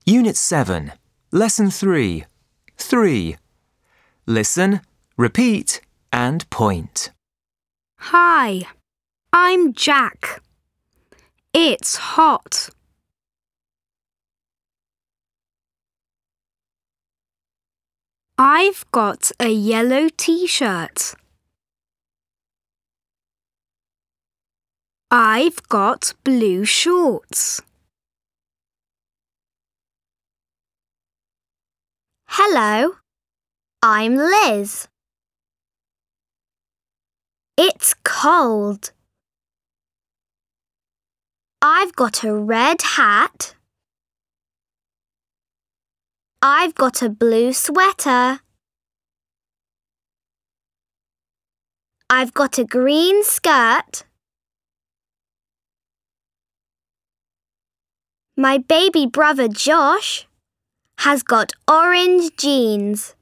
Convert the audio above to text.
Unit 7, Lesson 3. 3. Listen, repeat, and point. Hi, I'm Jack. It's hot. I've got a yellow t-shirt. I've got blue shorts. Hello, I'm Liz. It's cold. I've got a red hat. I've got a blue sweater. I've got a green skirt. My baby brother Josh has got orange jeans.